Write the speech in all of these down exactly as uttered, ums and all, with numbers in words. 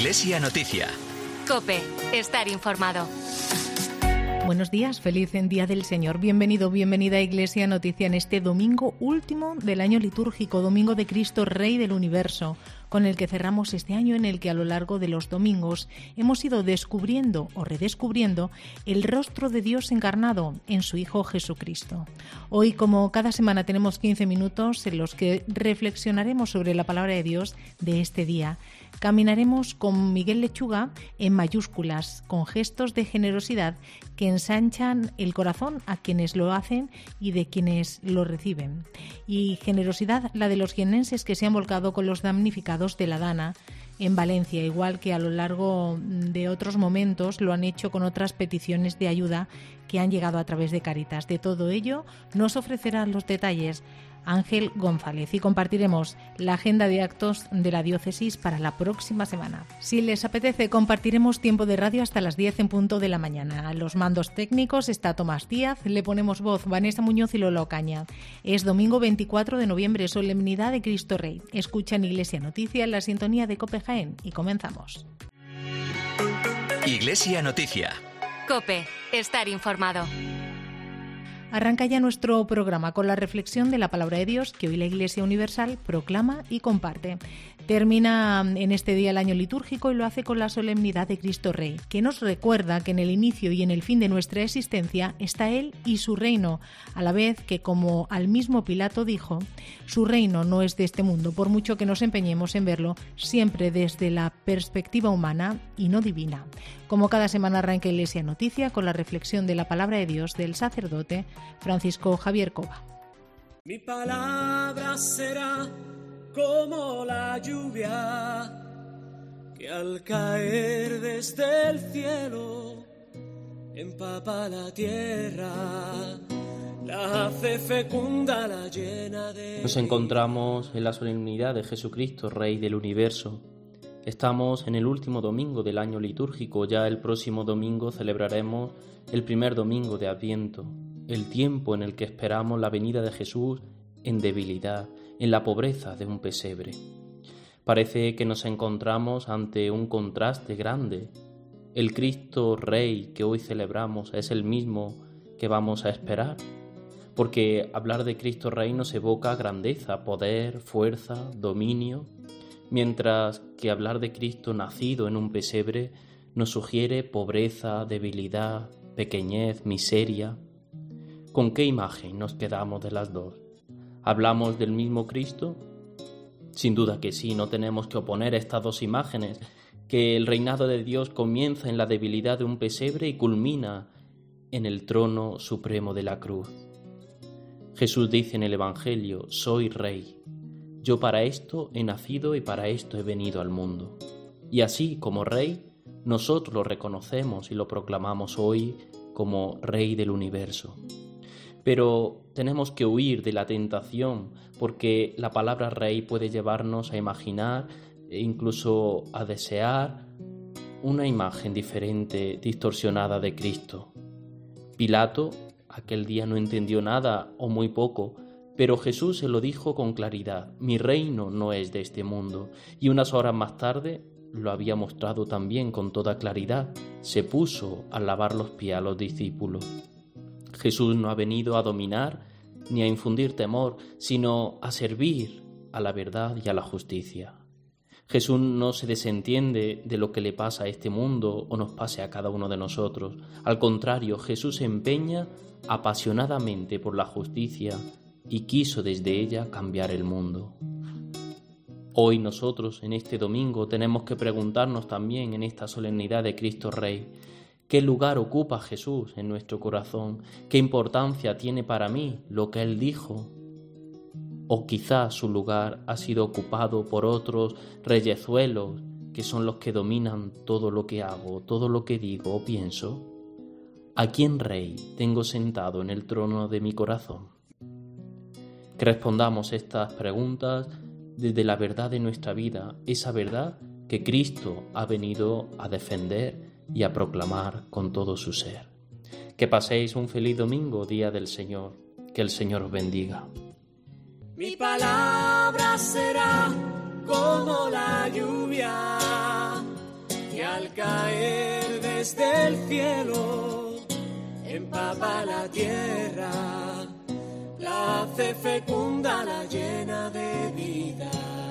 Iglesia Noticia. COPE, estar informado. Buenos días, feliz Día del Señor. Bienvenido, bienvenida a Iglesia Noticia en este domingo último del año litúrgico, Domingo de Cristo, Rey del Universo, con el que cerramos este año en el que a lo largo de los domingos hemos ido descubriendo o redescubriendo el rostro de Dios encarnado en su Hijo Jesucristo. Hoy, como cada semana, tenemos quince minutos en los que reflexionaremos sobre la palabra de Dios de este día. Caminaremos con Miguel Lechuga en mayúsculas, con gestos de generosidad que ensanchan el corazón a quienes lo hacen y de quienes lo reciben. Y generosidad la de los jiennenses que se han volcado con los damnificados de la Dana en Valencia, igual que a lo largo de otros momentos lo han hecho con otras peticiones de ayuda que han llegado a través de Cáritas. De todo ello nos ofrecerá los detalles Ángel González y compartiremos la agenda de actos de la diócesis para la próxima semana. Si les apetece, compartiremos tiempo de radio hasta las diez en punto de la mañana. A los mandos técnicos está Tomás Díaz, le ponemos voz Vanessa Muñoz y Lola Ocaña. Es domingo veinticuatro de noviembre, solemnidad de Cristo Rey. Escuchan Iglesia Noticia en la sintonía de COPE Jaén y comenzamos. Iglesia Noticia. COPE, estar informado. Arranca ya nuestro programa con la reflexión de la palabra de Dios que hoy la Iglesia Universal proclama y comparte. Termina en este día el año litúrgico y lo hace con la solemnidad de Cristo Rey, que nos recuerda que en el inicio y en el fin de nuestra existencia está Él y su reino, a la vez que, como al mismo Pilato dijo, su reino no es de este mundo, por mucho que nos empeñemos en verlo siempre desde la perspectiva humana y no divina. Como cada semana arranca Iglesia Noticia con la reflexión de la palabra de Dios del sacerdote Francisco Javier Cova. Mi palabra será como la lluvia que al caer desde el cielo empapa la tierra, la hace fecunda, la llena de... Nos encontramos en la solemnidad de Jesucristo, Rey del Universo. Estamos en el último domingo del año litúrgico, ya el próximo domingo celebraremos el primer domingo de Adviento, el tiempo en el que esperamos la venida de Jesús en debilidad, en la pobreza de un pesebre. Parece que nos encontramos ante un contraste grande. El Cristo Rey que hoy celebramos es el mismo que vamos a esperar, porque hablar de Cristo Rey nos evoca grandeza, poder, fuerza, dominio, mientras que hablar de Cristo nacido en un pesebre nos sugiere pobreza, debilidad, pequeñez, miseria. ¿Con qué imagen nos quedamos de las dos? ¿Hablamos del mismo Cristo? Sin duda que sí, no tenemos que oponer estas dos imágenes, que el reinado de Dios comienza en la debilidad de un pesebre y culmina en el trono supremo de la cruz. Jesús dice en el Evangelio, soy Rey. Yo para esto he nacido y para esto he venido al mundo. Y así, como Rey, nosotros lo reconocemos y lo proclamamos hoy como Rey del Universo. Pero tenemos que huir de la tentación, porque la palabra Rey puede llevarnos a imaginar e incluso a desear una imagen diferente, distorsionada de Cristo. Pilato aquel día no entendió nada o muy poco, pero Jesús se lo dijo con claridad, mi reino no es de este mundo, y unas horas más tarde lo había mostrado también con toda claridad, se puso a lavar los pies a los discípulos. Jesús no ha venido a dominar ni a infundir temor, sino a servir a la verdad y a la justicia. Jesús no se desentiende de lo que le pasa a este mundo o nos pase a cada uno de nosotros. Al contrario, Jesús se empeña apasionadamente por la justicia y quiso desde ella cambiar el mundo. Hoy nosotros, en este domingo, tenemos que preguntarnos también en esta solemnidad de Cristo Rey, ¿qué lugar ocupa Jesús en nuestro corazón? ¿Qué importancia tiene para mí lo que Él dijo? O quizás su lugar ha sido ocupado por otros reyezuelos que son los que dominan todo lo que hago, todo lo que digo o pienso. ¿A quién Rey tengo sentado en el trono de mi corazón? Que respondamos estas preguntas desde la verdad de nuestra vida, esa verdad que Cristo ha venido a defender y a proclamar con todo su ser. Que paséis un feliz domingo, Día del Señor. Que el Señor os bendiga. Mi palabra será como la lluvia al caer desde el cielo empapa la tierra, la hace fecunda, la llena de vida.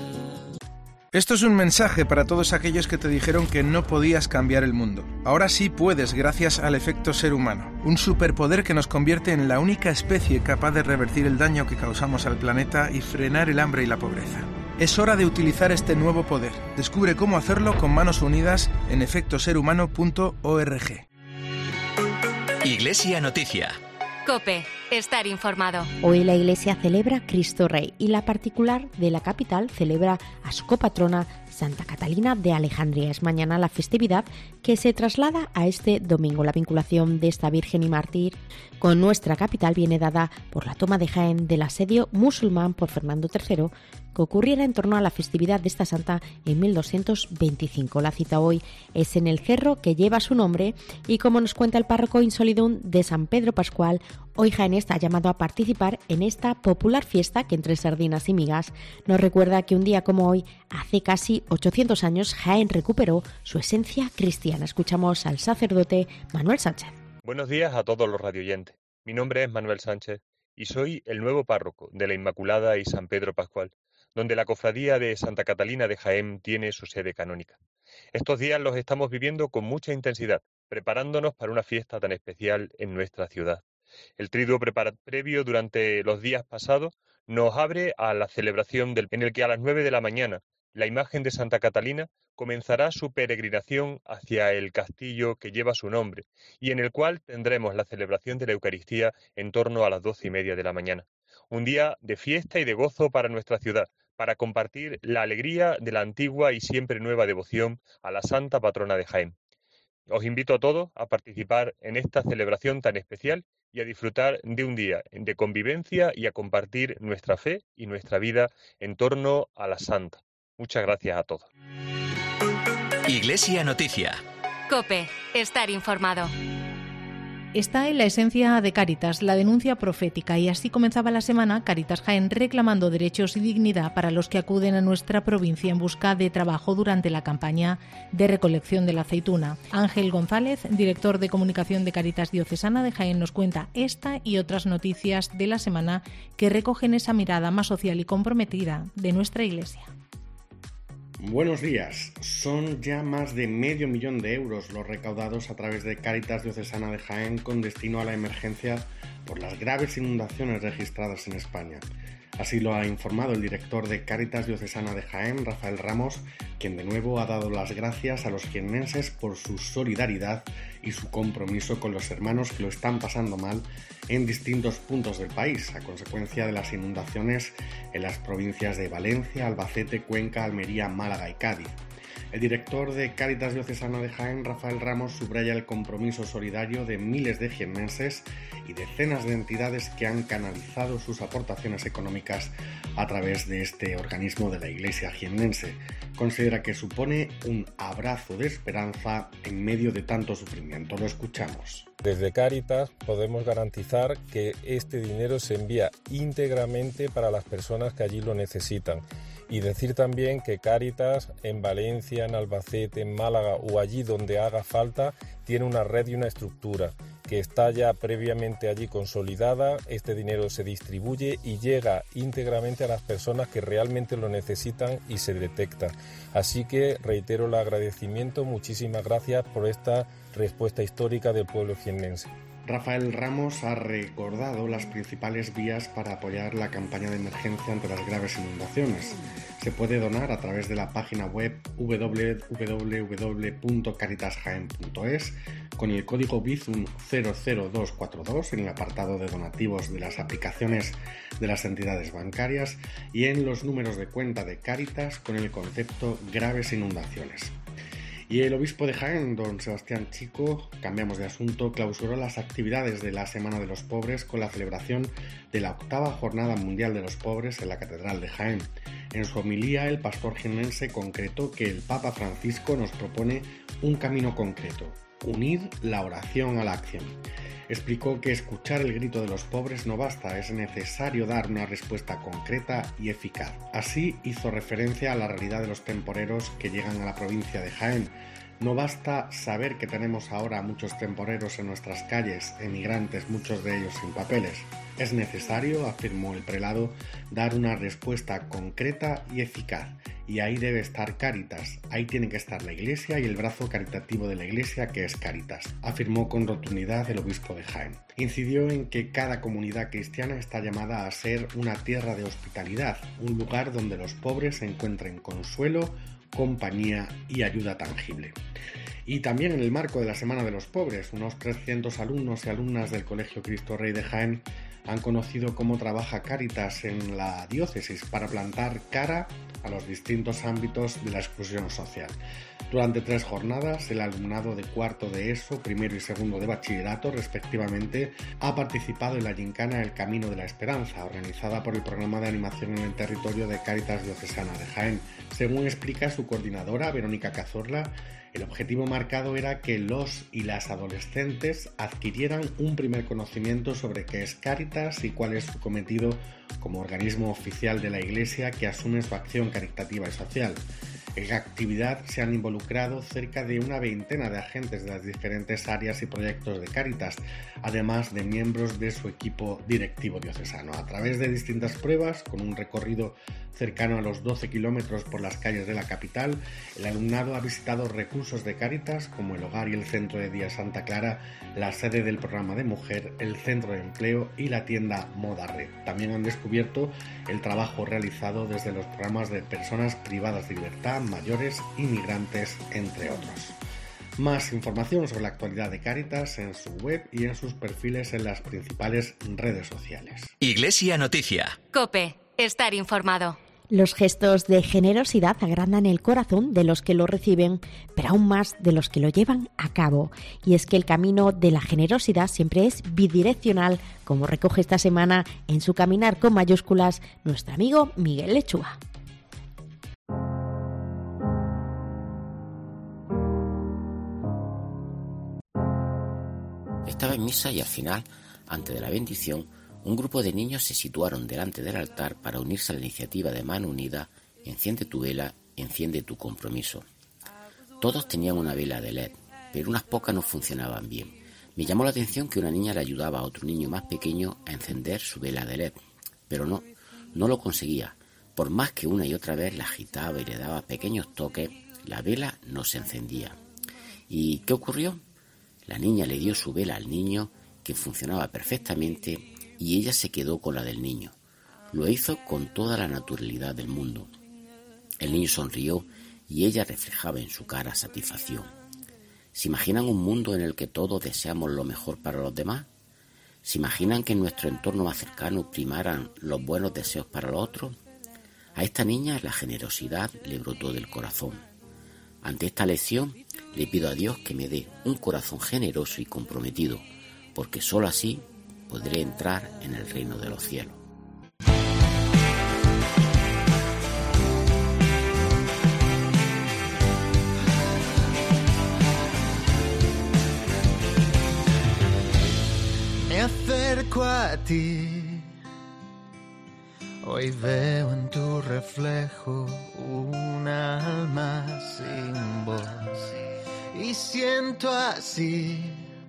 Esto es un mensaje para todos aquellos que te dijeron que no podías cambiar el mundo. Ahora sí puedes, gracias al efecto ser humano, un superpoder que nos convierte en la única especie capaz de revertir el daño que causamos al planeta y frenar el hambre y la pobreza. Es hora de utilizar este nuevo poder. Descubre cómo hacerlo con manos unidas en efecto ser humano punto org. Iglesia Noticia. COPE. Estar informado. Hoy la Iglesia celebra Cristo Rey y la particular de la capital celebra a su copatrona Santa Catalina de Alejandría. Es mañana la festividad que se traslada a este domingo. La vinculación de esta Virgen y mártir con nuestra capital viene dada por la toma de Jaén del asedio musulmán por Fernando tercero, que ocurriera en torno a la festividad de esta santa en mil doscientos veinticinco. La cita hoy es en el cerro que lleva su nombre y, como nos cuenta el párroco Insolidum de San Pedro Pascual, hoy Jaén está llamado a participar en esta popular fiesta que, entre sardinas y migas, nos recuerda que un día como hoy, hace casi ochocientos años, Jaén recuperó su esencia cristiana. Escuchamos al sacerdote Manuel Sánchez. Buenos días a todos los radioyentes. Mi nombre es Manuel Sánchez y soy el nuevo párroco de la Inmaculada y San Pedro Pascual, donde la cofradía de Santa Catalina de Jaén tiene su sede canónica. Estos días los estamos viviendo con mucha intensidad, preparándonos para una fiesta tan especial en nuestra ciudad. El triduo prepara- previo durante los días pasados nos abre a la celebración del, en el que a las nueve de la mañana la imagen de Santa Catalina comenzará su peregrinación hacia el castillo que lleva su nombre y en el cual tendremos la celebración de la Eucaristía en torno a las doce y media de la mañana. Un día de fiesta y de gozo para nuestra ciudad, para compartir la alegría de la antigua y siempre nueva devoción a la Santa Patrona de Jaén. Os invito a todos a participar en esta celebración tan especial y a disfrutar de un día de convivencia y a compartir nuestra fe y nuestra vida en torno a la Santa. Muchas gracias a todos. Iglesia Noticia. COPE. Estar informado. Está en la esencia de Cáritas, la denuncia profética, y así comenzaba la semana Cáritas Jaén reclamando derechos y dignidad para los que acuden a nuestra provincia en busca de trabajo durante la campaña de recolección de la aceituna. Ángel González, director de comunicación de Cáritas Diocesana de Jaén, nos cuenta esta y otras noticias de la semana que recogen esa mirada más social y comprometida de nuestra Iglesia. Buenos días. Son ya más de medio millón de euros los recaudados a través de Cáritas Diocesana de Jaén con destino a la emergencia por las graves inundaciones registradas en España. Así lo ha informado el director de Cáritas Diocesana de Jaén, Rafael Ramos, quien de nuevo ha dado las gracias a los jiennenses por su solidaridad y su compromiso con los hermanos que lo están pasando mal en distintos puntos del país, a consecuencia de las inundaciones en las provincias de Valencia, Albacete, Cuenca, Almería, Málaga y Cádiz. El director de Cáritas Diocesana de Jaén, Rafael Ramos, subraya el compromiso solidario de miles de jiennenses y decenas de entidades que han canalizado sus aportaciones económicas a través de este organismo de la Iglesia jiennense. Considera que supone un abrazo de esperanza en medio de tanto sufrimiento. Lo escuchamos. Desde Cáritas podemos garantizar que este dinero se envía íntegramente para las personas que allí lo necesitan. Y decir también que Cáritas en Valencia, en Albacete, en Málaga o allí donde haga falta, tiene una red y una estructura que está ya previamente allí consolidada. Este dinero se distribuye y llega íntegramente a las personas que realmente lo necesitan y se detecta. Así que reitero el agradecimiento, muchísimas gracias por esta respuesta histórica del pueblo jiennense. Rafael Ramos ha recordado las principales vías para apoyar la campaña de emergencia ante las graves inundaciones. Se puede donar a través de la página web doble u doble u doble u punto caritas jaén punto es con el código Bizum cero cero dos cuatro dos en el apartado de donativos de las aplicaciones de las entidades bancarias y en los números de cuenta de Cáritas con el concepto graves inundaciones. Y el obispo de Jaén, don Sebastián Chico, cambiamos de asunto, clausuró las actividades de la Semana de los Pobres con la celebración de la octava Jornada Mundial de los Pobres en la Catedral de Jaén. En su homilía, el pastor jiennense concretó que el Papa Francisco nos propone un camino concreto: unir la oración a la acción. Explicó que escuchar el grito de los pobres no basta, es necesario dar una respuesta concreta y eficaz. Así hizo referencia a la realidad de los temporeros que llegan a la provincia de Jaén. No basta saber que tenemos ahora muchos temporeros en nuestras calles, emigrantes, muchos de ellos sin papeles. Es necesario, afirmó el prelado, dar una respuesta concreta y eficaz. Y ahí debe estar Cáritas, ahí tiene que estar la Iglesia y el brazo caritativo de la Iglesia, que es Cáritas, afirmó con rotundidad el obispo de Jaén. Incidió en que cada comunidad cristiana está llamada a ser una tierra de hospitalidad, un lugar donde los pobres encuentren consuelo, compañía y ayuda tangible. Y también en el marco de la Semana de los Pobres, unos trescientos alumnos y alumnas del Colegio Cristo Rey de Jaén han conocido cómo trabaja Cáritas en la diócesis para plantar cara a los distintos ámbitos de la exclusión social. Durante tres jornadas, el alumnado de cuarto de ESO, primero y segundo de bachillerato, respectivamente, ha participado en la gincana El Camino de la Esperanza, organizada por el Programa de Animación en el Territorio de Cáritas Diocesana de Jaén. Según explica su coordinadora, Verónica Cazorla, el objetivo marcado era que los y las adolescentes adquirieran un primer conocimiento sobre qué es Cáritas y cuál es su cometido como organismo oficial de la Iglesia que asume su acción caritativa y social. En la actividad se han involucrado cerca de una veintena de agentes de las diferentes áreas y proyectos de Cáritas, además de miembros de su equipo directivo diocesano. A través de distintas pruebas, con un recorrido cercano a los doce kilómetros por las calles de la capital, el alumnado ha visitado recursos de Cáritas como el Hogar y el Centro de Día Santa Clara, la sede del programa de mujer, el Centro de Empleo y la tienda Moda Red. También han descubierto el trabajo realizado desde los programas de personas privadas de libertad, mayores, inmigrantes, entre otros. Más información sobre la actualidad de Cáritas en su web y en sus perfiles en las principales redes sociales. Iglesia Noticia. COPE. Estar informado. Los gestos de generosidad agrandan el corazón de los que lo reciben, pero aún más de los que lo llevan a cabo. Y es que el camino de la generosidad siempre es bidireccional, como recoge esta semana en su Caminar con mayúsculas nuestro amigo Miguel Lechuga. Estaba en misa y al final, antes de la bendición, un grupo de niños se situaron delante del altar para unirse a la iniciativa de Mano Unida, Enciende tu vela, enciende tu compromiso. Todos tenían una vela de L E D, pero unas pocas no funcionaban bien. Me llamó la atención que una niña le ayudaba a otro niño más pequeño a encender su vela de L E D, pero no, no lo conseguía. Por más que una y otra vez la agitaba y le daba pequeños toques, la vela no se encendía. ¿Y qué ocurrió? La niña le dio su vela al niño, que funcionaba perfectamente, y ella se quedó con la del niño. Lo hizo con toda la naturalidad del mundo. El niño sonrió y ella reflejaba en su cara satisfacción. ¿Se imaginan un mundo en el que todos deseamos lo mejor para los demás? ¿Se imaginan que en nuestro entorno más cercano primaran los buenos deseos para los otros? A esta niña la generosidad le brotó del corazón. Ante esta lección le pido a Dios que me dé un corazón generoso y comprometido, porque sólo así podré entrar en el reino de los cielos. Me acerco a ti, hoy veo en tu reflejo un alma sin voz y siento así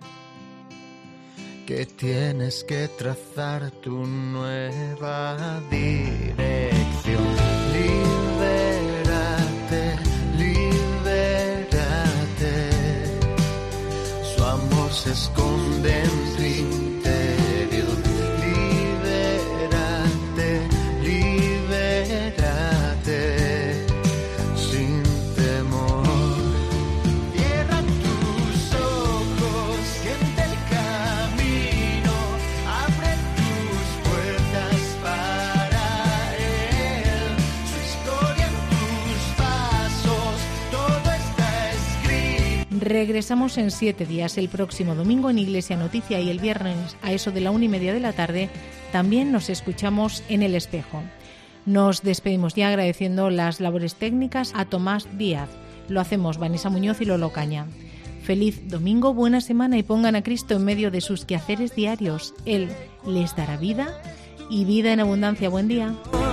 que tienes que trazar tu nueva dirección. Libérate, libérate, su amor se esconde en tu interior. Libérate, libérate, sin temor. Cierra tus ojos, siente el camino, abre tus puertas para él. Su historia en tus pasos, todo está escrito. Regresamos en siete días, el próximo domingo en Iglesia Noticia y el viernes a eso de la una y media de la tarde también nos escuchamos en El Espejo. Nos despedimos ya agradeciendo las labores técnicas a Tomás Díaz. Lo hacemos Vanessa Muñoz y Lolo Caña. Feliz domingo, buena semana y pongan a Cristo en medio de sus quehaceres diarios. Él les dará vida y vida en abundancia. Buen día.